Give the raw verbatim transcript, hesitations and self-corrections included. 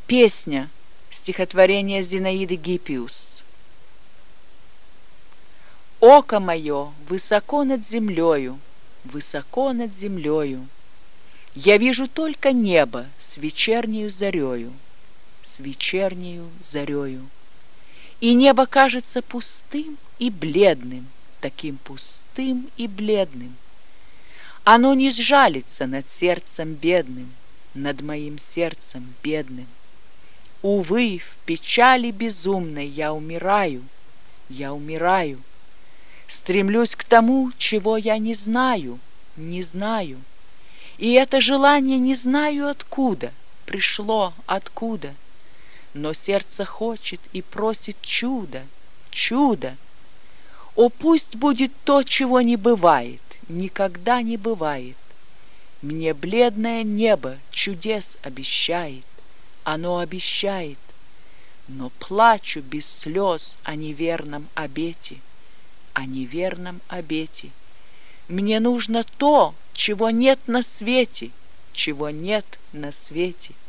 Песня. Стихотворение Зинаиды Гиппиус. Око мое высоко над землею, высоко над землею. Я вижу только небо с вечернею зарею, с вечернею зарею. И небо кажется пустым и бледным, таким пустым и бледным. Оно не сжалится над сердцем бедным, над моим сердцем бедным. Увы, в печали безумной я умираю, я умираю. Стремлюсь к тому, чего я не знаю, не знаю. И это желание не знаю откуда, пришло откуда. Но сердце хочет и просит чудо, чудо. О, пусть будет то, чего не бывает, никогда не бывает. Мне бледное небо чудес обещает, оно обещает. Но плачу без слез о неверном обете, о неверном обете. Мне нужно то, чего нет на свете, чего нет на свете.